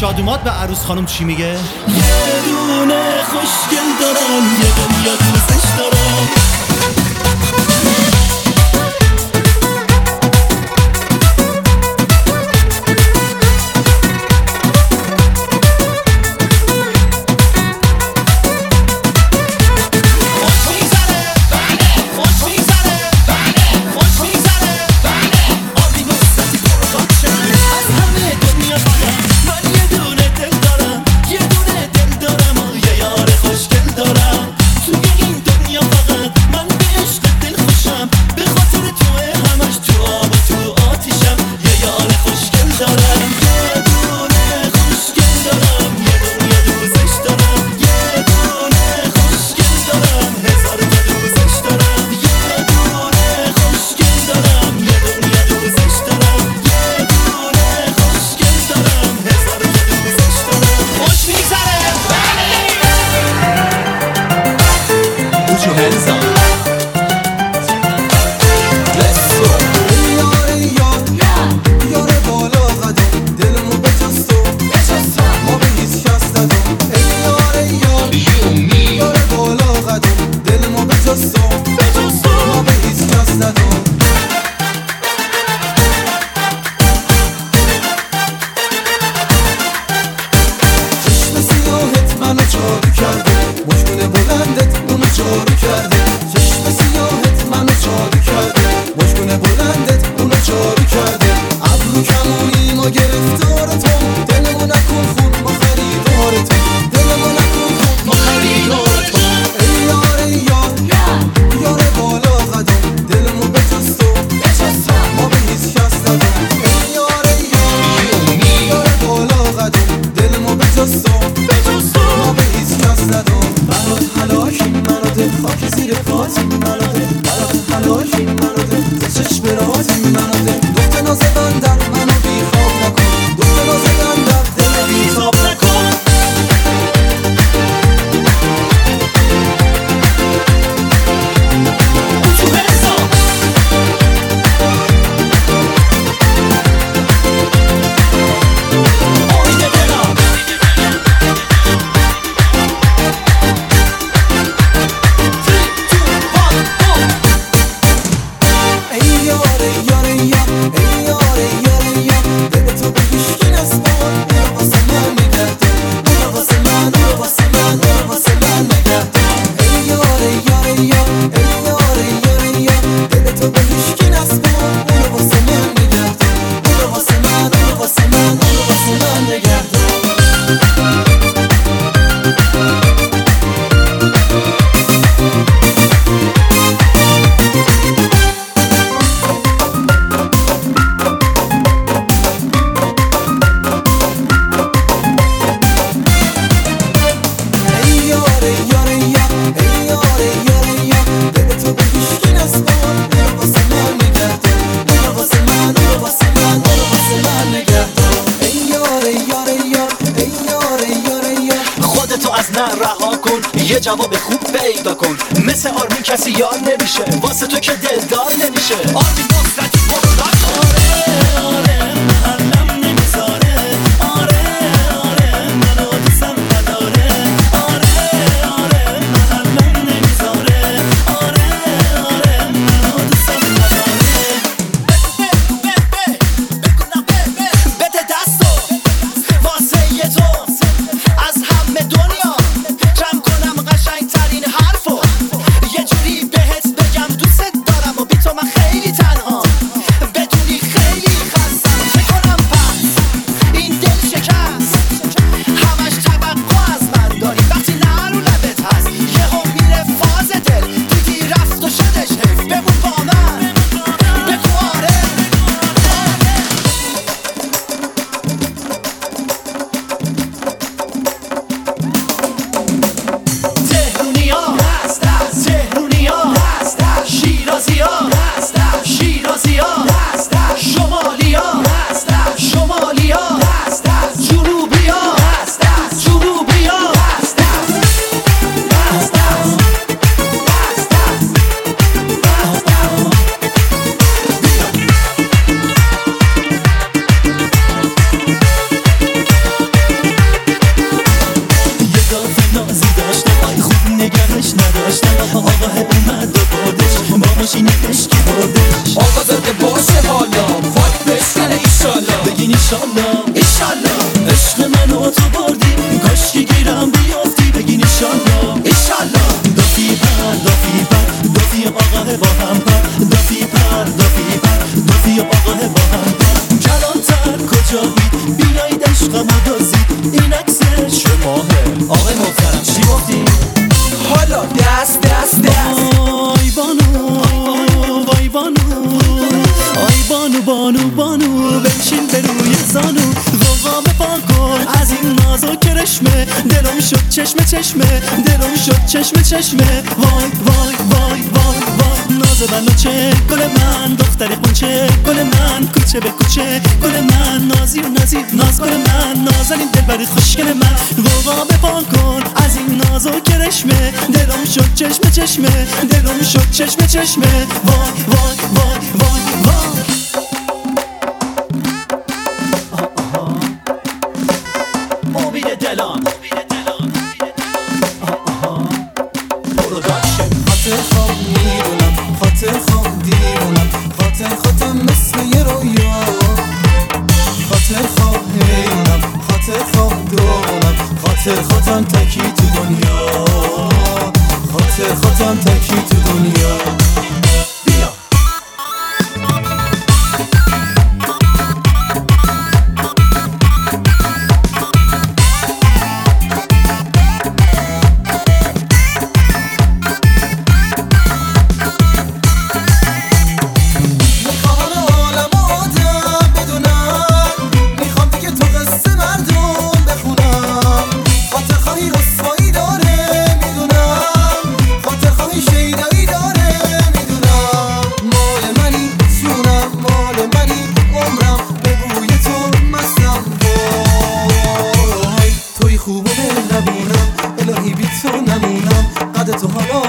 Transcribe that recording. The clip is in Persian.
شادومات به عروس خانم چی میگه؟ یه دونه خوشگل دارم، یه دنیا دوستش دارم. یه جواب خوب پیدا کن، مثل آرمین کسی یار نمیشه، واسه تو که دلدار نمیشه. آرمین مصرتی برو خیلی تنها بدونی خیلی خستم، چه کنم کارش نداشتم آقا اومد و بردش با ماشین عشقی بردش آقا زده باشه حالا خاک بشکنه ایشالا بگین ایشالا ایشالا عشق منو تو بردی کاشکی گیرم بیافتی بگین ایشالا ایشالا دافی پر دافی پر دافی آقا با هم پر دافی پر دافی پر دافی آقا با هم پر کلانتر کجایی بیایید عشقمو دازید این عکسش چه ماهه آقای محترم چی گفتی؟ حالا دست دست دست وای بانو وای بانو آی بانو بانو بانو بنشین به روی زانو غوغا بپا کن از این ناز و کرشمه دلم شد چشمه چشمه دلم شد چشمه چشمه وای وای وای وای وای ناز بنوچه گل من دختر قنچه گل من کوچه به کوچه گل من نازی و نازی ناز گل من نازنین دلبر خوشگل من غوغا بپا کن از این ناز و کرشمه دلم شد چشمه چشمه دلم شد چشمه چشمه وای وای وای وای وای امید دلان پروداکشن خاطر خواب میدونم خاطر خواب دیرونم خاطر خاطر مثل یه رویا خاطر خواب حیرونم خاطر خواب دونم خاطر خاطرم تکی تو دنیا خاطر خاطرم تکی تو دنیا بیا خوب و مهربونم الهی بی تو نمونم قد تو حالا